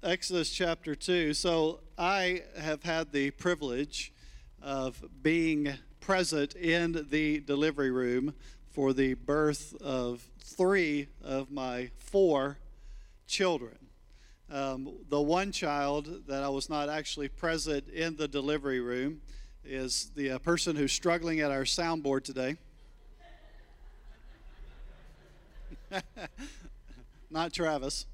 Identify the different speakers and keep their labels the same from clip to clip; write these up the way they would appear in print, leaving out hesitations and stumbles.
Speaker 1: Exodus chapter 2. So I have had the privilege of being present in the delivery room for the birth of 3 of my 4 children. The one child that I was not actually present in the delivery room is the person who's struggling at our soundboard today. Not Travis.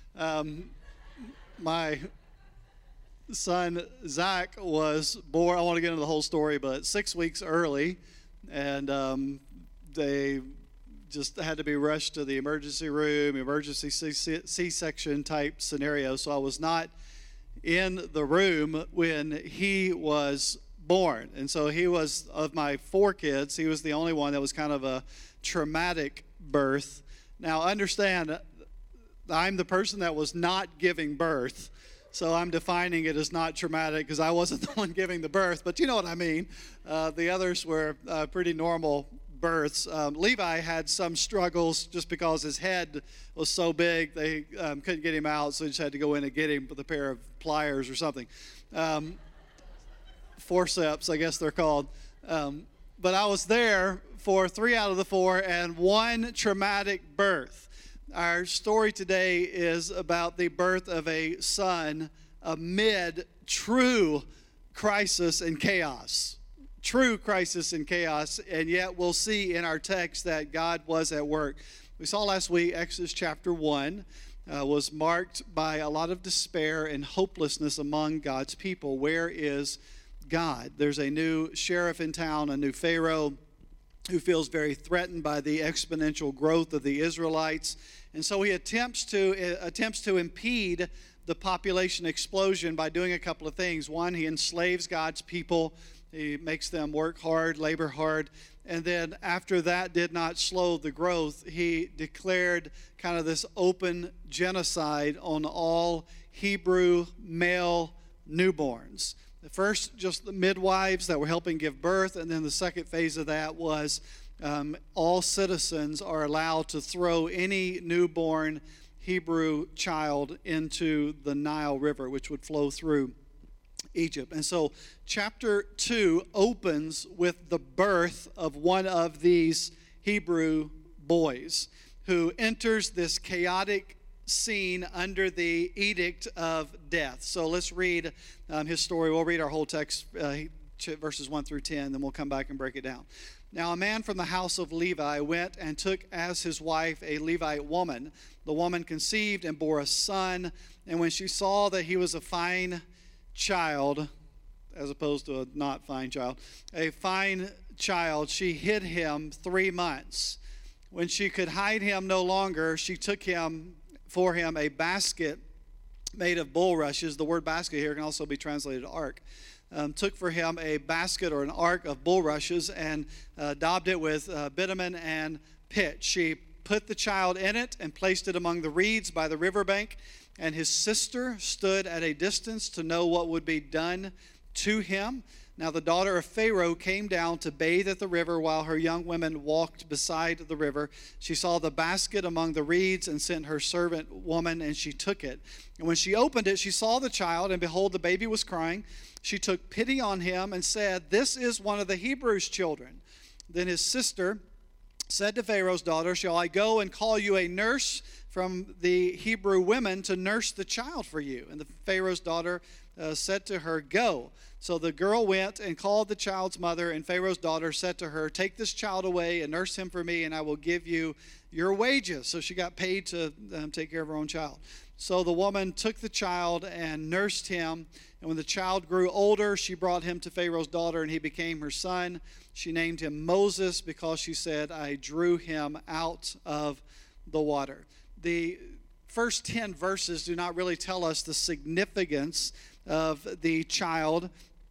Speaker 1: My son Zach was born, I want to get into the whole story, but 6 weeks early, and they just had to be rushed to the emergency room, emergency C-section type scenario. So I was not in the room when he was born. And so he was, of my 4 kids, he was the only one that was kind of a traumatic birth. Now understand, I'm the person that was not giving birth, so I'm defining it as not traumatic because I wasn't the one giving the birth, but you know what I mean. The others were pretty normal births. Levi had some struggles just because his head was so big they couldn't get him out, so they just had to go in and get him with a pair of pliers or something. Forceps, I guess they're called. But I was there for 3 out of the 4 and 1 traumatic birth. Our story today is about the birth of a son amid true crisis and chaos. True crisis and chaos, and yet we'll see in our text that God was at work. We saw last week Exodus chapter 1 was marked by a lot of despair and hopelessness among God's people. Where is God? There's a new sheriff in town, a new Pharaoh who feels very threatened by the exponential growth of the Israelites. And so he attempts to impede the population explosion by doing a couple of things. One, he enslaves God's people. He makes them work hard, labor hard. And then after that did not slow the growth, he declared kind of this open genocide on all Hebrew male newborns. The first, just the midwives that were helping give birth, and then the second phase of that was all citizens are allowed to throw any newborn Hebrew child into the Nile River, which would flow through Egypt. And so chapter 2 opens with the birth of one of these Hebrew boys who enters this chaotic scene under the edict of death. So let's read his story. We'll read our whole text, verses 1 through 10, then we'll come back and break it down. Now a man from the house of Levi went and took as his wife a Levite woman. The woman conceived and bore a son, and when she saw that he was a fine child, as opposed to a not fine child, a fine child, she hid him 3 months. When she could hide him no longer, she took for him a basket made of bulrushes. The word basket here can also be translated ark. Took for him a basket or an ark of bulrushes and daubed it with bitumen and pitch. She put the child in it and placed it among the reeds by the riverbank, and his sister stood at a distance to know what would be done to him. Now the daughter of Pharaoh came down to bathe at the river while her young women walked beside the river. She saw the basket among the reeds and sent her servant woman, and she took it. And when she opened it, she saw the child, and behold, the baby was crying. She took pity on him and said, "This is one of the Hebrews' children." Then his sister said to Pharaoh's daughter, "Shall I go and call you a nurse from the Hebrew women to nurse the child for you?" And the Pharaoh's daughter said to her, "Go." So the girl went and called the child's mother, and Pharaoh's daughter said to her, "Take this child away and nurse him for me, and I will give you your wages." So she got paid to take care of her own child. So the woman took the child and nursed him. And when the child grew older, she brought him to Pharaoh's daughter, and he became her son. She named him Moses because she said, "I drew him out of the water." The first 10 verses do not really tell us the significance of the child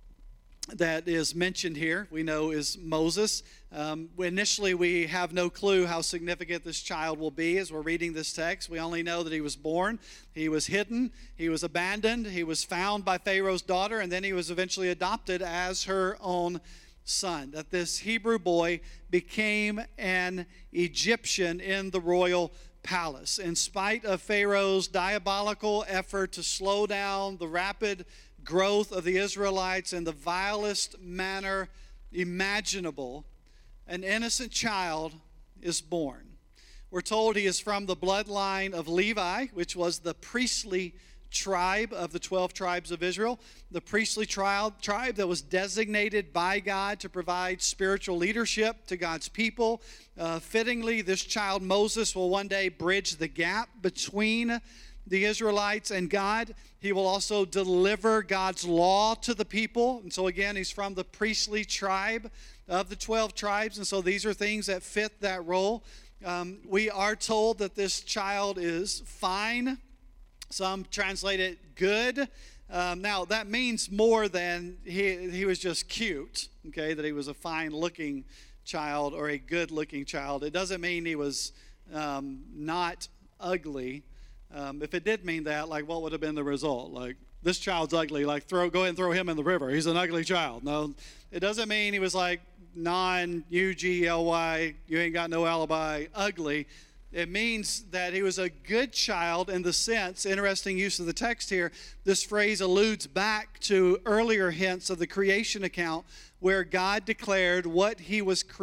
Speaker 1: that is mentioned here. We know is Moses. Initially, we have no clue how significant this child will be as we're reading this text. We only know that he was born, he was hidden, he was abandoned, he was found by Pharaoh's daughter, and then he was eventually adopted as her own son. That this Hebrew boy became an Egyptian in the royal palace. In spite of Pharaoh's diabolical effort to slow down the rapid growth of the Israelites in the vilest manner imaginable, an innocent child is born. We're told he is from the bloodline of Levi, which was the priestly tribe of the 12 tribes of Israel, the priestly tribe that was designated by God to provide spiritual leadership to God's people. Fittingly, this child Moses will one day bridge the gap between the Israelites and God. He will also deliver God's law to the people. And so again, he's from the priestly tribe of the 12 tribes. And so these are things that fit that role. We are told that this child is fine. Some translate it good. Now, that means more than he was just cute, okay, that he was a fine-looking child or a good-looking child. It doesn't mean he was not ugly. If it did mean that, like, what would have been the result? Like, this child's ugly, like, go ahead and throw him in the river. He's an ugly child. No, it doesn't mean he was like non-UGLY, you ain't got no alibi, ugly. It means that he was a good child in the sense, interesting use of the text here, this phrase alludes back to earlier hints of the creation account where God declared what he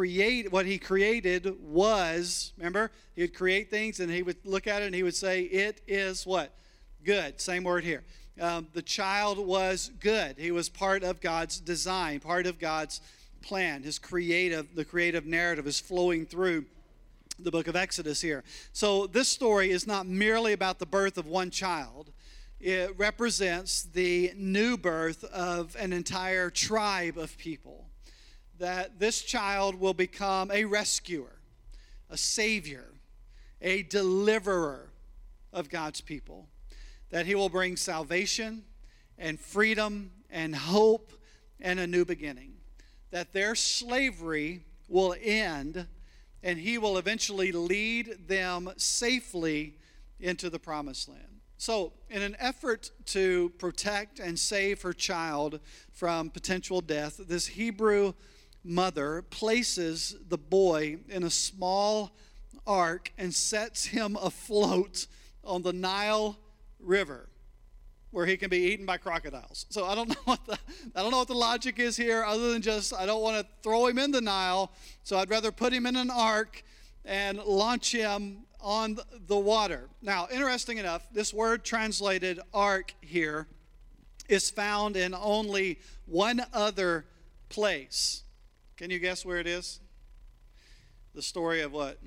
Speaker 1: created was, remember, he would create things and he would look at it and he would say, it is what? Good. Same word here. The child was good. He was part of God's design, part of God's plan. The creative narrative is flowing through the book of Exodus here. So this story is not merely about the birth of one child. It represents the new birth of an entire tribe of people. That this child will become a rescuer, a savior, a deliverer of God's people. That he will bring salvation and freedom and hope and a new beginning. That their slavery will end and he will eventually lead them safely into the promised land. So, in an effort to protect and save her child from potential death, this Hebrew mother places the boy in a small ark and sets him afloat on the Nile River, where he can be eaten by crocodiles. So I don't know what the logic is here, other than just I don't want to throw him in the Nile, so I'd rather put him in an ark and launch him on the water. Now, interesting enough, this word translated ark here is found in only one other place. Can you guess where it is? The story of what?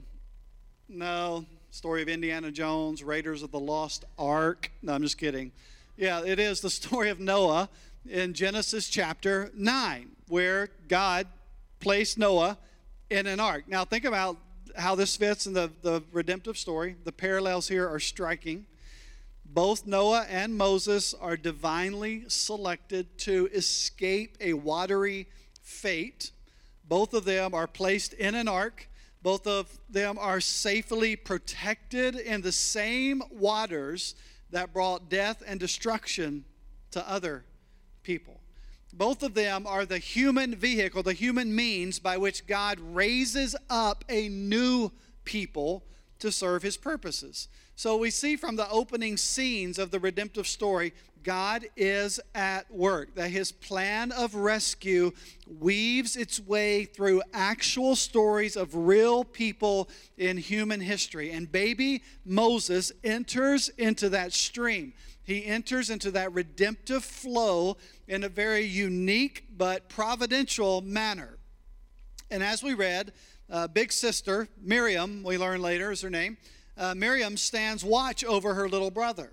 Speaker 1: No, story of Indiana Jones, Raiders of the Lost Ark. No, I'm just kidding. Yeah, it is the story of Noah in Genesis chapter 9, where God placed Noah in an ark. Now, think about how this fits in the redemptive story. The parallels here are striking. Both Noah and Moses are divinely selected to escape a watery fate. Both of them are placed in an ark. Both of them are safely protected in the same waters that brought death and destruction to other people. Both of them are the human vehicle, the human means by which God raises up a new people to serve his purposes. So we see from the opening scenes of the redemptive story, God is at work, that his plan of rescue weaves its way through actual stories of real people in human history. And baby Moses enters into that stream. He enters into that redemptive flow in a very unique but providential manner. And as we read, big sister, Miriam, we learn later is her name, Miriam stands watch over her little brother.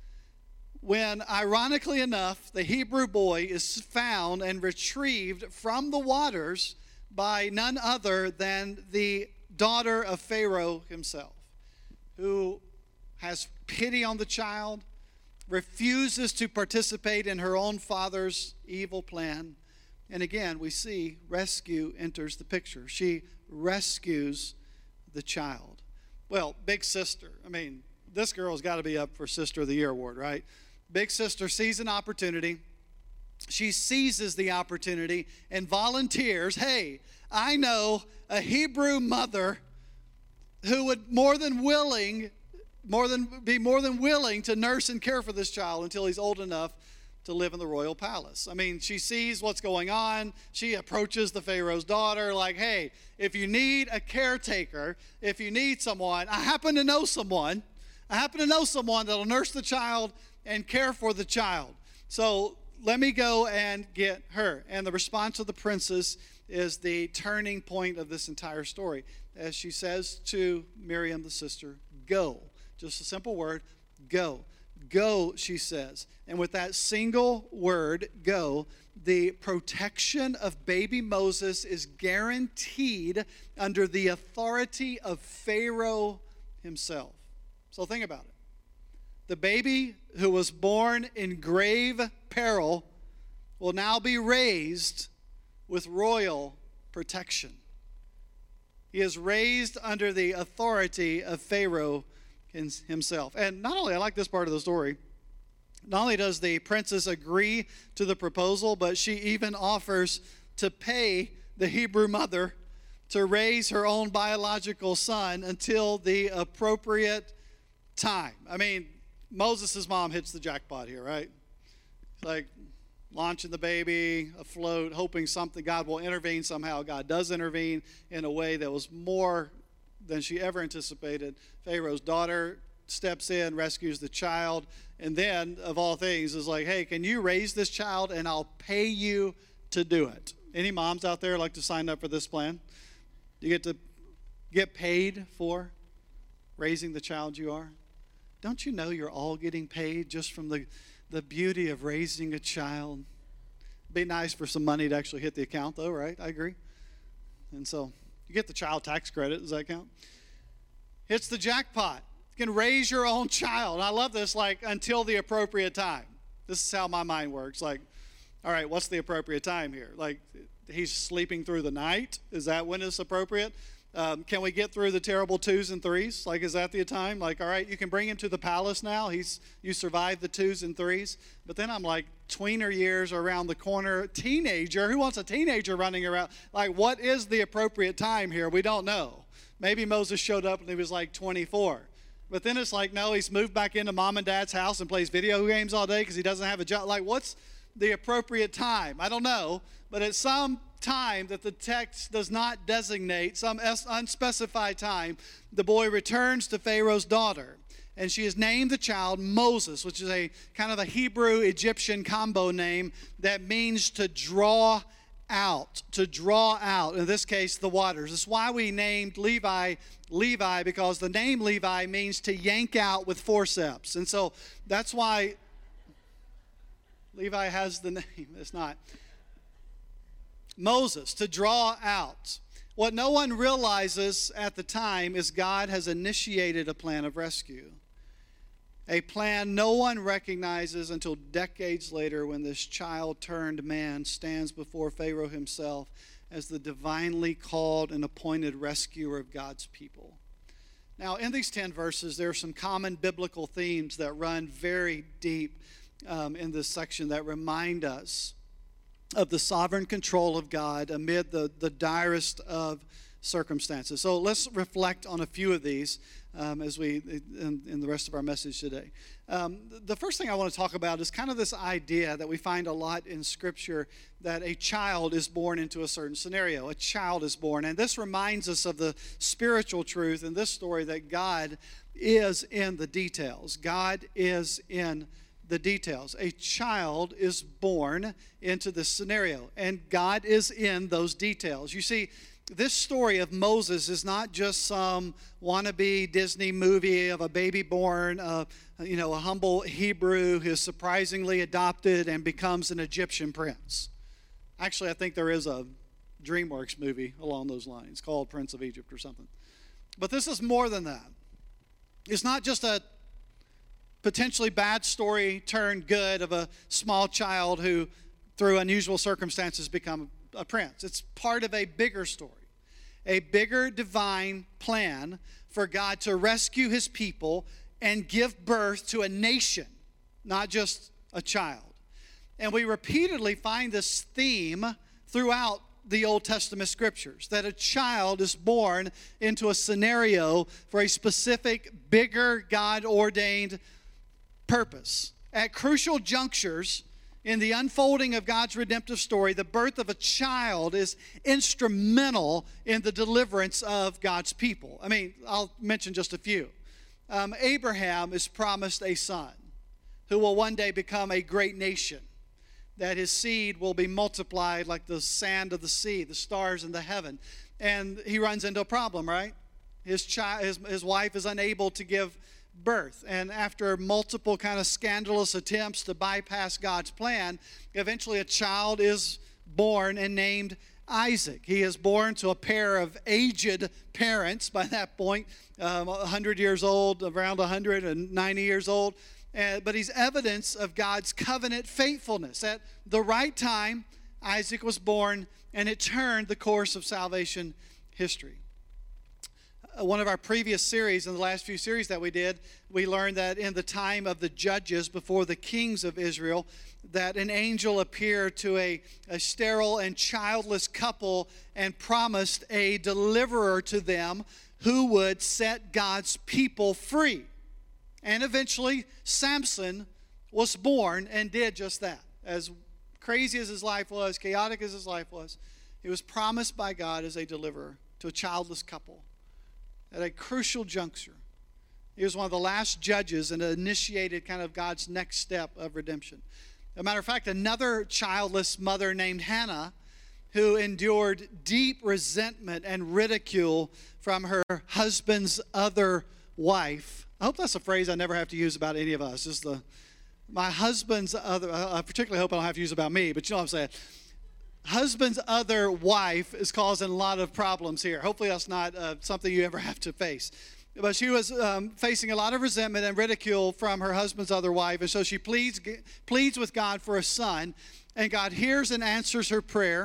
Speaker 1: When, ironically enough, the Hebrew boy is found and retrieved from the waters by none other than the daughter of Pharaoh himself, who has pity on the child, refuses to participate in her own father's evil plan. And again, we see rescue enters the picture. She rescues the child. Well, big sister. I mean, this girl's got to be up for Sister of the Year award, right? Big sister sees an opportunity. She seizes the opportunity and volunteers, hey, I know a Hebrew mother who would be more than willing to nurse and care for this child until he's old enough to live in the royal palace. I mean, she sees what's going on. She approaches the Pharaoh's daughter like, hey, if you need a caretaker, if you need someone, I happen to know someone that'll nurse the child and care for the child. So let me go and get her. And the response of the princess is the turning point of this entire story. As she says to Miriam, the sister, go. Just a simple word, go. Go, she says. And with that single word, go, the protection of baby Moses is guaranteed under the authority of Pharaoh himself. So think about it. The baby who was born in grave peril will now be raised with royal protection. He is raised under the authority of Pharaoh himself. And not only, I like this part of the story, not only does the princess agree to the proposal, but she even offers to pay the Hebrew mother to raise her own biological son until the appropriate time. I mean, Moses' mom hits the jackpot here, right? Like launching the baby afloat, hoping something, God will intervene somehow. God does intervene in a way that was more than she ever anticipated. Pharaoh's daughter steps in, rescues the child, and then, of all things, is like, hey, can you raise this child and I'll pay you to do it? Any moms out there like to sign up for this plan? You get to get paid for raising the child you are? Don't you know you're all getting paid just from the beauty of raising a child? It'd be nice for some money to actually hit the account, though, right? I agree. And so you get the child tax credit. Does that count? Hits the jackpot. You can raise your own child. And I love this, like, until the appropriate time. This is how my mind works. Like, all right, what's the appropriate time here? Like, he's sleeping through the night. Is that when it's appropriate? Can we get through the terrible 2s and 3s? Like, is that the time? Like, all right, you can bring him to the palace now. You survived the 2s and 3s. But then I'm like, tweener years are around the corner. Teenager, who wants a teenager running around? Like, what is the appropriate time here? We don't know. Maybe Moses showed up and he was like 24. But then it's like, no, he's moved back into mom and dad's house and plays video games all day because he doesn't have a job. Like, what's the appropriate time? I don't know. But at some time that the text does not designate, some unspecified time, the boy returns to Pharaoh's daughter. And she has named the child Moses, which is a kind of a Hebrew-Egyptian combo name that means to draw out, in this case, the waters. That's why we named Levi, because the name Levi means to yank out with forceps. And so that's why Levi has the name. It's not. Moses, to draw out. What no one realizes at the time is God has initiated a plan of rescue. A plan no one recognizes until decades later when this child-turned man stands before Pharaoh himself as the divinely called and appointed rescuer of God's people. Now, in these 10 verses, there are some common biblical themes that run very deep in this section that remind us of the sovereign control of God amid the direst of circumstances. So let's reflect on a few of these as we in the rest of our message today. The first thing I want to talk about is kind of this idea that we find a lot in Scripture that a child is born into a certain scenario. A child is born. And this reminds us of the spiritual truth in this story that God is in the details. God is in the details. A child is born into this scenario, and God is in those details. You see, this story of Moses is not just some wannabe Disney movie of a baby born, a humble Hebrew who is surprisingly adopted and becomes an Egyptian prince. Actually, I think there is a DreamWorks movie along those lines called Prince of Egypt or something. But this is more than that. It's not just a potentially bad story turned good of a small child who, through unusual circumstances, become a prince. It's part of a bigger story, a bigger divine plan for God to rescue his people and give birth to a nation, not just a child. And we repeatedly find this theme throughout the Old Testament scriptures, that a child is born into a scenario for a specific, bigger, God-ordained purpose. At crucial junctures in the unfolding of God's redemptive story, the birth of a child is instrumental in the deliverance of God's people. I mean, I'll mention just a few. Abraham is promised a son who will one day become a great nation, that his seed will be multiplied like the sand of the sea, the stars in the heaven. And he runs into a problem, right? His wife is unable to give birth. And after multiple kind of scandalous attempts to bypass God's plan, eventually a child is born and named Isaac. He is born to a pair of aged parents by that point, 100 years old, around 190 years old. But he's evidence of God's covenant faithfulness. At the right time, Isaac was born, and it turned the course of salvation history. One of our previous series, in the last few series that we did, we learned that in the time of the judges before the kings of Israel, that an angel appeared to a sterile and childless couple and promised a deliverer to them who would set God's people free. And eventually, Samson was born and did just that. As crazy as his life was, chaotic as his life was, he was promised by God as a deliverer to a childless couple at a crucial juncture. He was one of the last judges and initiated kind of God's next step of redemption. As a matter of fact, another childless mother named Hannah, who endured deep resentment and ridicule from her husband's other wife. I hope that's a phrase I never have to use about any of us. Just my husband's other, I particularly hope I don't have to use about me, but you know what I'm saying. Husband's other wife is causing a lot of problems here. Hopefully that's not something you ever have to face. But she was facing a lot of resentment and ridicule from her husband's other wife, and so she pleads with God for a son, and God hears and answers her prayer.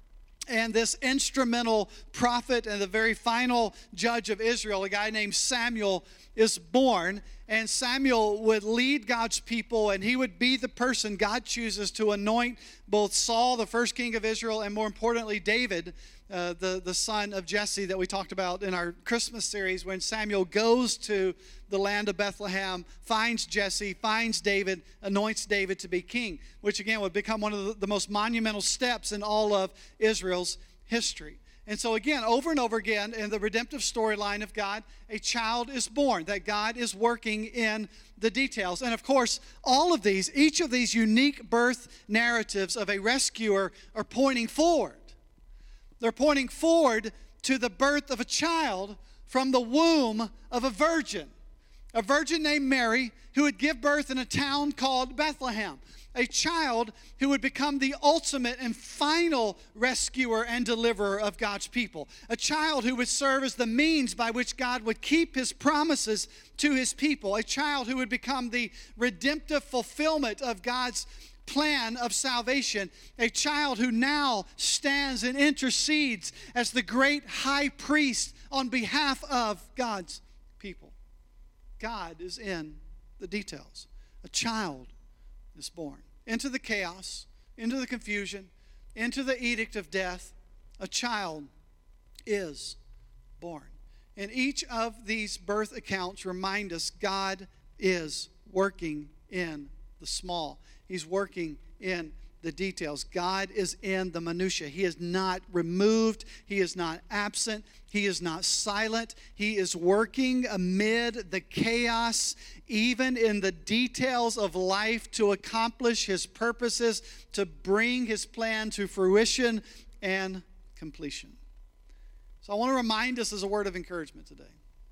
Speaker 1: And this instrumental prophet and the very final judge of Israel, a guy named Samuel, is born. And Samuel would lead God's people, and he would be the person God chooses to anoint both Saul, the first king of Israel, and more importantly, David, the son of Jesse that we talked about in our Christmas series, when Samuel goes to the land of Bethlehem, finds Jesse, finds David, anoints David to be king, which again would become one of the most monumental steps in all of Israel's history. And so again, over and over again, in the redemptive storyline of God, a child is born, that God is working in the details. And of course, each of these unique birth narratives of a rescuer are pointing forward. They're pointing forward to the birth of a child from the womb of a virgin named Mary, who would give birth in a town called Bethlehem. A child who would become the ultimate and final rescuer and deliverer of God's people. A child who would serve as the means by which God would keep his promises to his people. A child who would become the redemptive fulfillment of God's plan of salvation. A child who now stands and intercedes as the great high priest on behalf of God's people. God is in the details. A child is born. Into the chaos, into the confusion, into the edict of death, a child is born. And each of these birth accounts remind us God is working in the small. He's working in the details. God is in the minutia. He is not removed. He is not absent. He is not silent. He is working amid the chaos, even in the details of life, to accomplish his purposes, to bring his plan to fruition and completion. So I want to remind us as a word of encouragement today.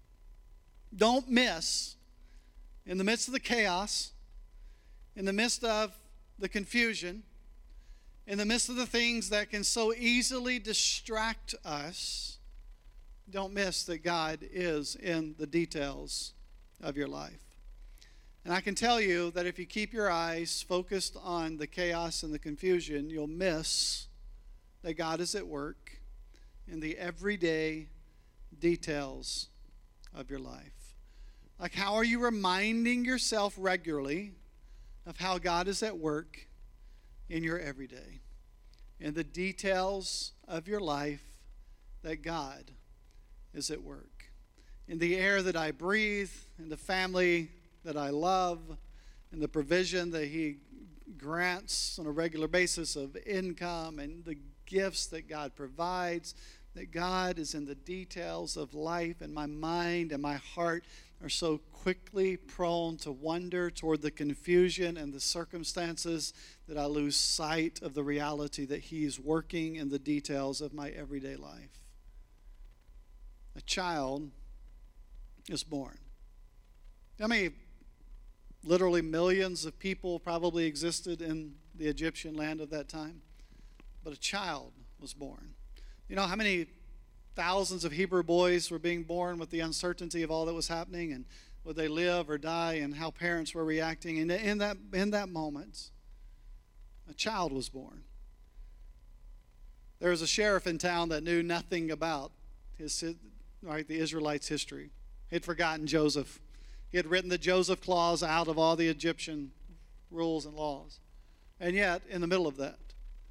Speaker 1: Don't miss, in the midst of the chaos, in the midst of the confusion, in the midst of the things that can so easily distract us, don't miss that God is in the details of your life. And I can tell you that if you keep your eyes focused on the chaos and the confusion, you'll miss that God is at work in the everyday details of your life. Like, how are you reminding yourself regularly of how God is at work in your everyday? in the details of your life that God is at work. In the air that I breathe, in the family that I love, in the provision that He grants on a regular basis of income, and the gifts that God provides, that God is in the details of life, and my mind and my heart are so quickly prone to wander toward the confusion and the circumstances that I lose sight of the reality that He's working in the details of my everyday life. A child is born. I mean, literally millions of people probably existed in the Egyptian land of that time, but a child was born. You know how many thousands of Hebrew boys were being born with the uncertainty of all that was happening, and would they live or die, and how parents were reacting? And in that moment, a child was born. There was a sheriff in town that knew nothing about the Israelites' history. He'd forgotten Joseph. He had written the Joseph clause out of all the Egyptian rules and laws. And yet, in the middle of that,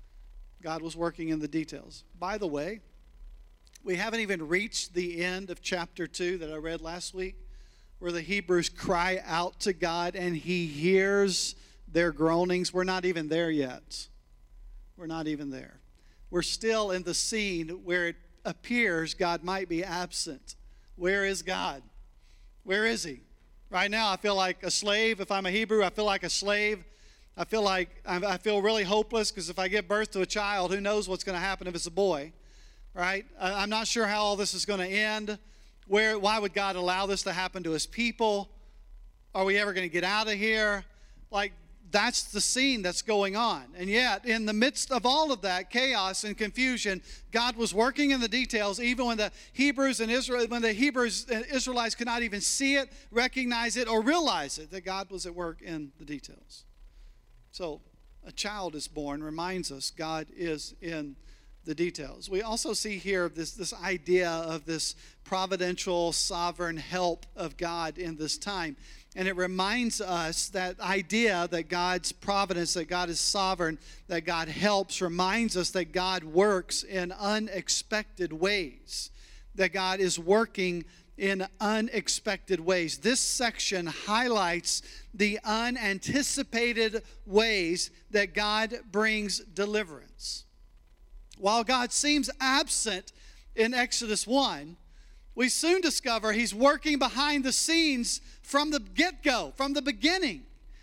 Speaker 1: God was working in the details. By the way, we haven't even reached the end of chapter 2 that I read last week, where the Hebrews cry out to God and He hears their groanings. We're not even there yet. We're not even there. We're still in the scene where it appears God might be absent. Where is God? Where is He? Right now, I feel like a slave. If I'm a Hebrew, I feel like a slave. I feel really hopeless, because if I give birth to a child, who knows what's going to happen if it's a boy, right? I'm not sure how all this is going to end. Why would God allow this to happen to His people? Are we ever going to get out of here? Like, that's the scene that's going on. And yet, in the midst of all of that chaos and confusion, God was working in the details, even when the Hebrews and Israelites could not even see it, recognize it, or realize it, that God was at work in the details. So, a child is born reminds us God is in the details. We also see here this idea of this providential, sovereign help of God in this time. And it reminds us, that idea that God's providence, that God is sovereign, that God helps, reminds us that God works in unexpected ways, that God is working in unexpected ways. This section highlights the unanticipated ways that God brings deliverance. While God seems absent in Exodus 1, we soon discover He's working behind the scenes from the get-go, from the beginning.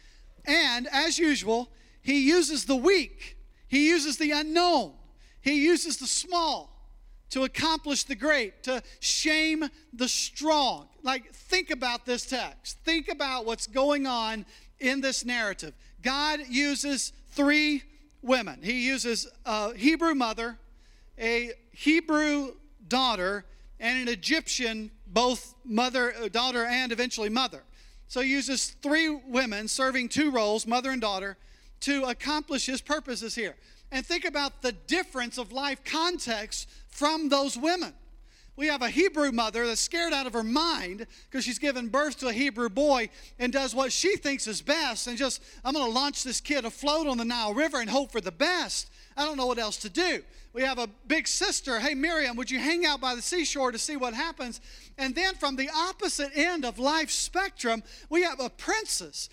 Speaker 1: And as usual, He uses the weak. He uses the unknown. He uses the small to accomplish the great, to shame the strong. Like, think about this text. Think about what's going on in this narrative. God uses 3 women. He uses a Hebrew mother, a Hebrew daughter, and an Egyptian, both daughter, and eventually mother. So He uses 3 women serving 2 roles, mother and daughter, to accomplish His purposes here. And think about the difference of life context from those women. We have a Hebrew mother that's scared out of her mind because she's given birth to a Hebrew boy and does what she thinks is best, and just, I'm going to launch this kid afloat on the Nile River and hope for the best. I don't know what else to do. We have a big sister. Hey, Miriam, would you hang out by the seashore to see what happens? And then from the opposite end of life's spectrum, we have a princess,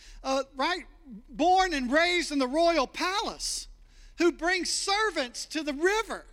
Speaker 1: born and raised in the royal palace, who brings servants to the river.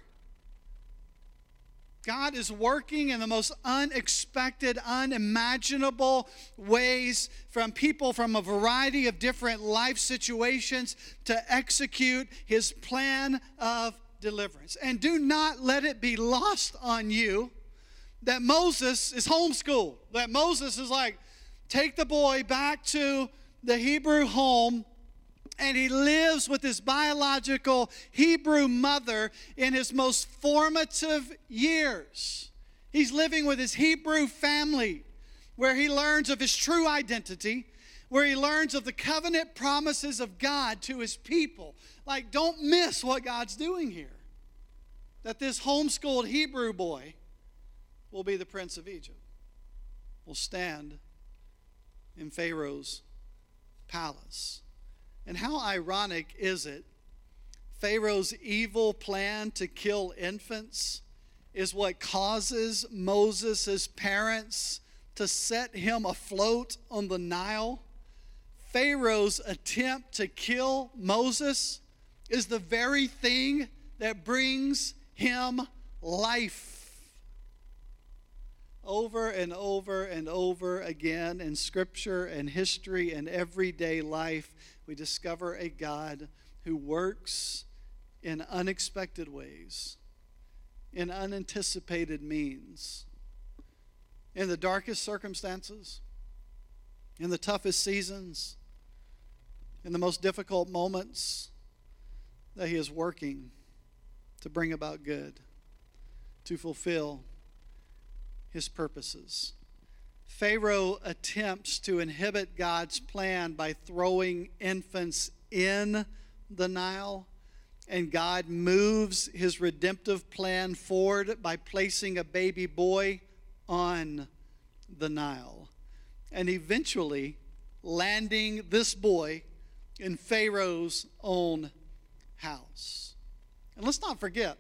Speaker 1: God is working in the most unexpected, unimaginable ways from people from a variety of different life situations to execute His plan of deliverance. And do not let it be lost on you that Moses is homeschooled, that Moses is like, take the boy back to the Hebrew home, and he lives with his biological Hebrew mother in his most formative years. He's living with his Hebrew family, where he learns of his true identity, where he learns of the covenant promises of God to His people. Like, don't miss what God's doing here. That this homeschooled Hebrew boy will be the prince of Egypt, will stand in Pharaoh's palace. And how ironic is it Pharaoh's evil plan to kill infants is what causes Moses' parents to set him afloat on the Nile. Pharaoh's attempt to kill Moses is the very thing that brings him life. Over and over and over again in Scripture and history and everyday life, we discover a God who works in unexpected ways, in unanticipated means, in the darkest circumstances, in the toughest seasons, in the most difficult moments, that He is working to bring about good, to fulfill His purposes. Pharaoh attempts to inhibit God's plan by throwing infants in the Nile, and God moves His redemptive plan forward by placing a baby boy on the Nile, and eventually landing this boy in Pharaoh's own house. And let's not forget,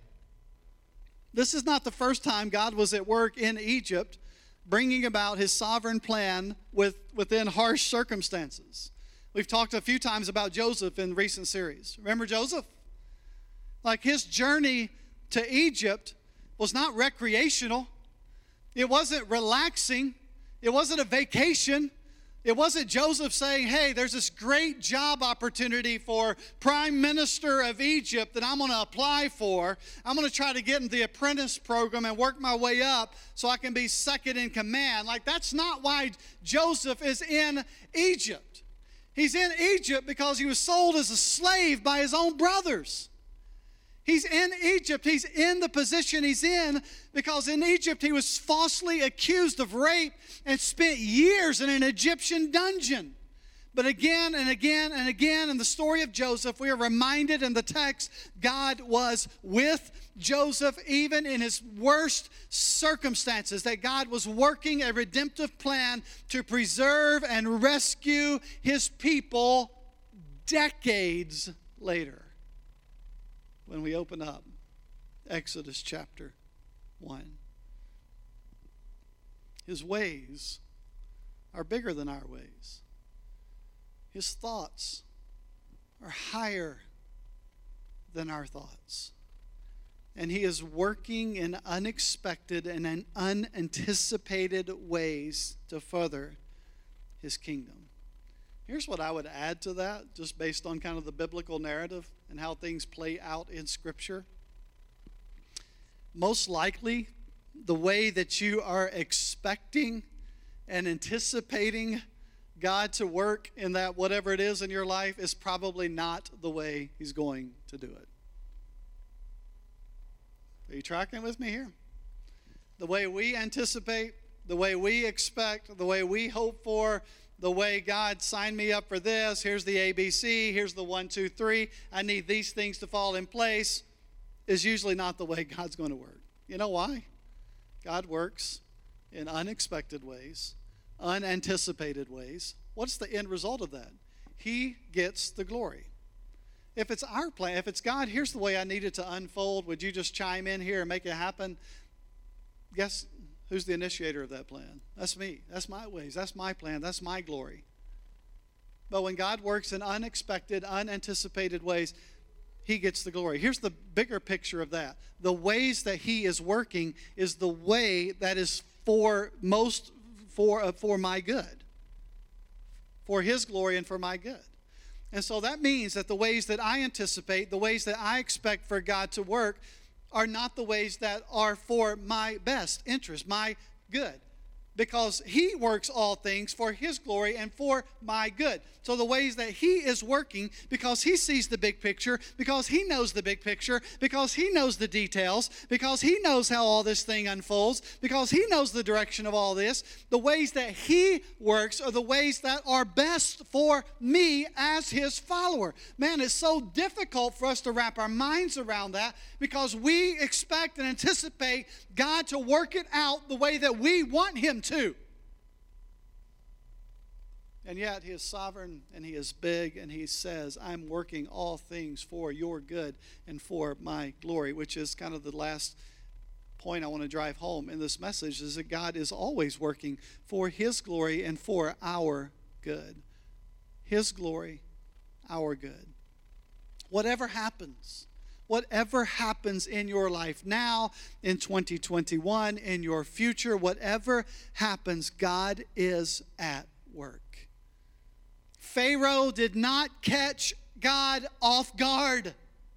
Speaker 1: this is not the first time God was at work in Egypt bringing about His sovereign plan within harsh circumstances. We've talked a few times about Joseph in recent series. Remember Joseph? Like, his journey to Egypt was not recreational. It wasn't relaxing. It wasn't a vacation. It wasn't Joseph saying, hey, there's this great job opportunity for Prime Minister of Egypt that I'm going to apply for. I'm going to try to get in the apprentice program and work my way up so I can be second in command. Like, that's not why Joseph is in Egypt. He's in Egypt because he was sold as a slave by his own brothers. He's in Egypt. He's in the position he's in because in Egypt he was falsely accused of rape and spent years in an Egyptian dungeon. But again and again and again in the story of Joseph, we are reminded in the text, God was with Joseph even in his worst circumstances, that God was working a redemptive plan to preserve and rescue His people decades later. When we open up Exodus chapter 1. His ways are bigger than our ways. His thoughts are higher than our thoughts. And He is working in unexpected and in unanticipated ways to further His kingdom. Here's what I would add to that, just based on kind of the biblical narrative and how things play out in Scripture. Most likely, the way that you are expecting and anticipating God to work in that whatever it is in your life is probably not the way He's going to do it. Are you tracking with me here? The way we anticipate, the way we expect, the way we hope for, the way God signed me up for this, here's the ABC, here's the 1, 2, 3, I need these things to fall in place, is usually not the way God's going to work. You know why? God works in unexpected ways, unanticipated ways. What's the end result of that? He gets the glory. If it's our plan, if it's God, here's the way I need it to unfold, would you just chime in here and make it happen? Guess who's the initiator of that plan? That's me. That's my ways. That's my plan. That's my glory. But when God works in unexpected, unanticipated ways, He gets the glory. Here's the bigger picture of that. The ways that He is working is the way that is for my good, for His glory and for my good. And so that means that the ways that I anticipate, the ways that I expect for God to work, are not the ways that are for my best interest, my good. Because He works all things for His glory and for my good. So the ways that He is working, because He sees the big picture, because He knows the big picture, because He knows the details, because He knows how all this thing unfolds, because He knows the direction of all this, the ways that He works are the ways that are best for me as His follower. Man, it's so difficult for us to wrap our minds around that because we expect and anticipate God to work it out the way that we want Him to. And yet he is sovereign and he is big, and he says, I'm working all things for your good and for my glory, which is kind of the last point I want to drive home in this message, is that God is always working for his glory and for our good. His glory, our good. Whatever happens in your life now, in 2021, in your future, whatever happens, God is at work. Pharaoh did not catch God off guard.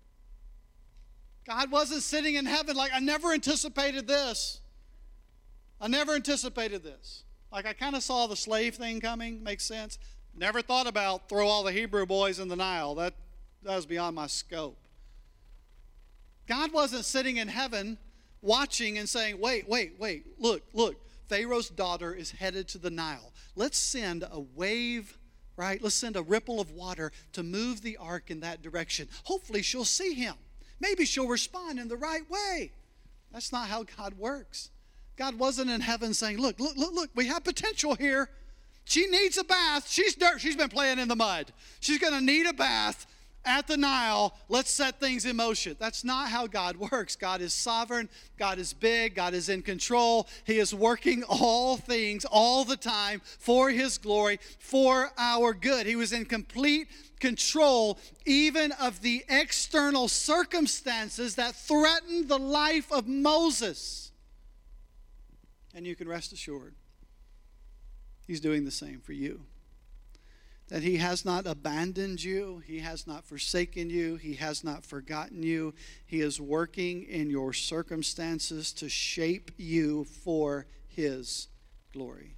Speaker 1: God wasn't sitting in heaven like, I never anticipated this. Like, I kind of saw the slave thing coming. Makes sense. Never thought about throw all the Hebrew boys in the Nile. That was beyond my scope. God wasn't sitting in heaven watching and saying, wait, look, Pharaoh's daughter is headed to the Nile. Let's send a wave, right? Let's send a ripple of water to move the ark in that direction. Hopefully she'll see him. Maybe she'll respond in the right way. That's not how God works. God wasn't in heaven saying, look, we have potential here. She needs a bath. She's dirt. She's been playing in the mud. She's going to need a bath at the Nile. Let's set things in motion. That's not how God works. God is sovereign. God is big. God is in control. He is working all things all the time for his glory, for our good. He was in complete control even of the external circumstances that threatened the life of Moses. And you can rest assured, he's doing the same for you. That he has not abandoned you. He has not forsaken you. He has not forgotten you. He is working in your circumstances to shape you for his glory.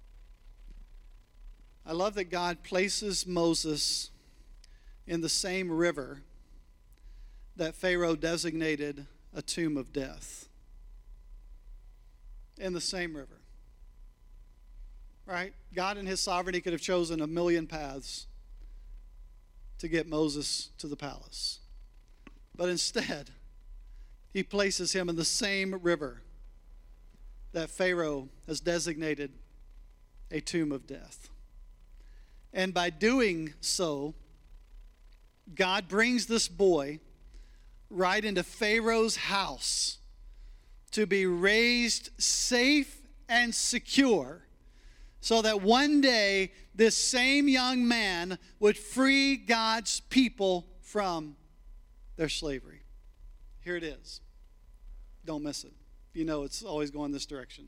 Speaker 1: I love that God places Moses in the same river that Pharaoh designated a tomb of death. In the same river. Right? God in his sovereignty could have chosen a million paths to get Moses to the palace. But instead, he places him in the same river that Pharaoh has designated a tomb of death. And by doing so, God brings this boy right into Pharaoh's house to be raised safe and secure, so that one day this same young man would free God's people from their slavery. Here it is. Don't miss it. You know it's always going this direction.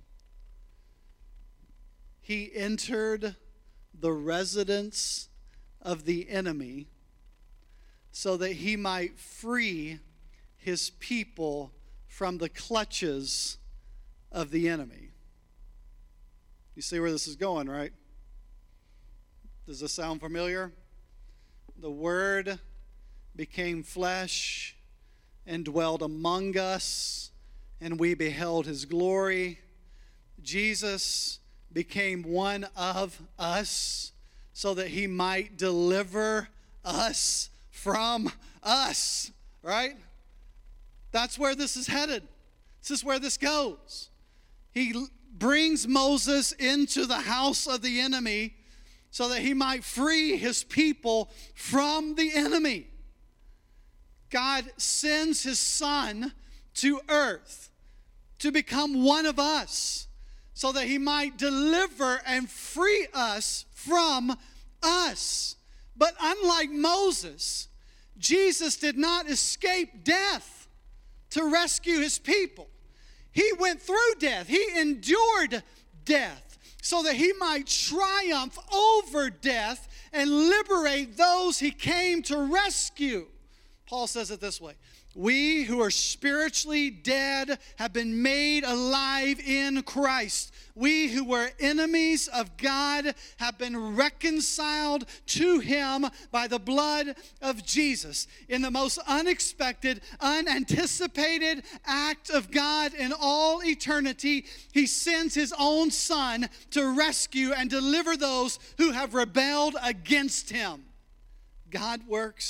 Speaker 1: He entered the residence of the enemy so that he might free his people from the clutches of the enemy. You see where this is going, right? Does this sound familiar? The Word became flesh and dwelled among us, and we beheld his glory. Jesus became one of us so that he might deliver us from us, right? That's where this is headed. This is where this goes. He brings Moses into the house of the enemy so that he might free his people from the enemy. God sends his Son to earth to become one of us so that he might deliver and free us from us. But unlike Moses, Jesus did not escape death to rescue his people. He went through death. He endured death so that he might triumph over death and liberate those he came to rescue. Paul says it this way: we who are spiritually dead have been made alive in Christ. We who were enemies of God have been reconciled to him by the blood of Jesus. In the most unexpected, unanticipated act of God in all eternity, he sends his own Son to rescue and deliver those who have rebelled against him. God works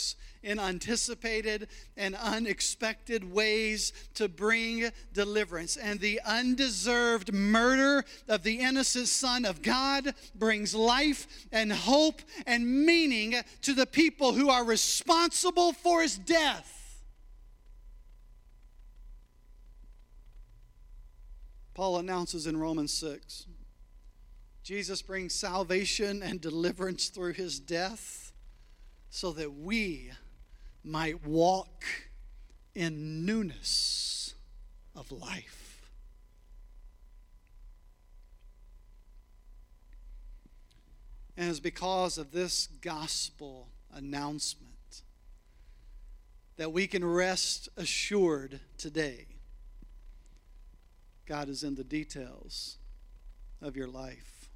Speaker 1: in anticipated and unexpected ways to bring deliverance. And the undeserved murder of the innocent Son of God brings life and hope and meaning to the people who are responsible for his death. Paul announces in Romans 6, Jesus brings salvation and deliverance through his death so that we might walk in newness of life. And it's because of this gospel announcement that we can rest assured today. God is in the details of your life.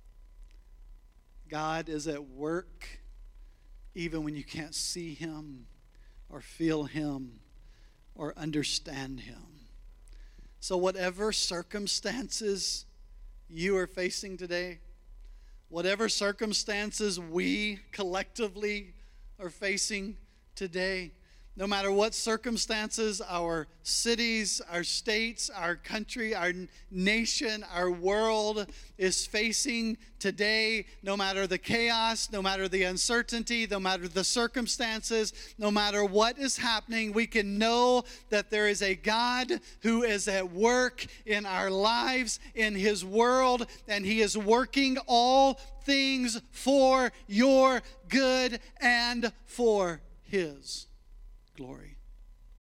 Speaker 1: God is at work even when you can't see him or feel him or understand him. So whatever circumstances you are facing today, whatever circumstances we collectively are facing today, no matter what circumstances our cities, our states, our country, our nation, our world is facing today, no matter the chaos, no matter the uncertainty, no matter the circumstances, no matter what is happening, we can know that there is a God who is at work in our lives, in his world, and he is working all things for your good and for his glory.